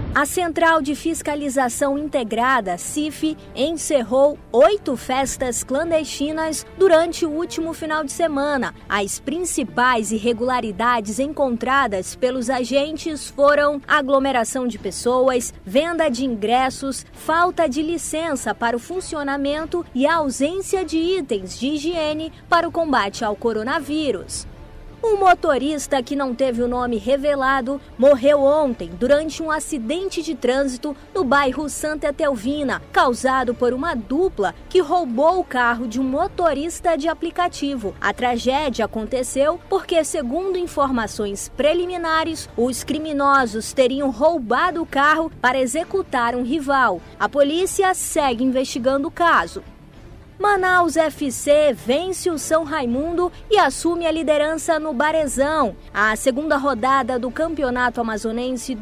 A Central de Fiscalização Integrada, CIF, encerrou 8 festas clandestinas durante o último final de semana. As principais irregularidades encontradas pelos agentes foram aglomeração de pessoas, venda de ingressos, falta de licença para o funcionamento e a ausência de itens de higiene para o combate ao coronavírus. Um motorista que não teve o nome revelado morreu ontem durante um acidente de trânsito no bairro Santa Etelvina, causado por uma dupla que roubou o carro de um motorista de aplicativo. A tragédia aconteceu porque, segundo informações preliminares, os criminosos teriam roubado o carro para executar um rival. A polícia segue investigando o caso. Manaus FC vence o São Raimundo e assume a liderança no Barezão. A segunda rodada do Campeonato Amazonense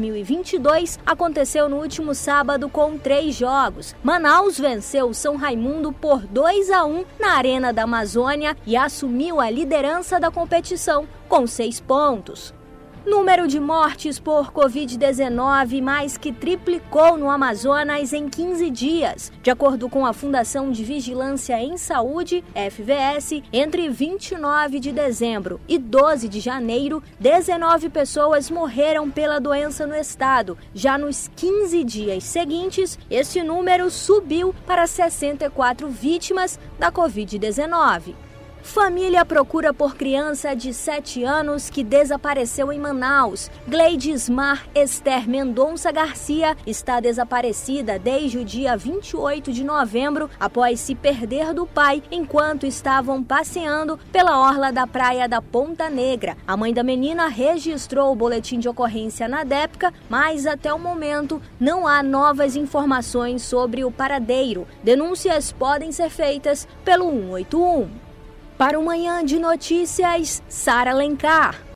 2022 aconteceu no último sábado com 3 jogos. Manaus venceu o São Raimundo por 2-1 na Arena da Amazônia e assumiu a liderança da competição com 6 pontos. Número de mortes por Covid-19 mais que triplicou no Amazonas em 15 dias. De acordo com a Fundação de Vigilância em Saúde, FVS, entre 29 de dezembro e 12 de janeiro, 19 pessoas morreram pela doença no estado. Já nos 15 dias seguintes, esse número subiu para 64 vítimas da Covid-19. Família procura por criança de 7 anos que desapareceu em Manaus. Gleidismar Esther Mendonça Garcia está desaparecida desde o dia 28 de novembro, após se perder do pai enquanto estavam passeando pela orla da praia da Ponta Negra. A mãe da menina registrou o boletim de ocorrência na DEPCA, mas até o momento não há novas informações sobre o paradeiro. Denúncias podem ser feitas pelo 181. Para o Manhã de Notícias, Sara Alencar.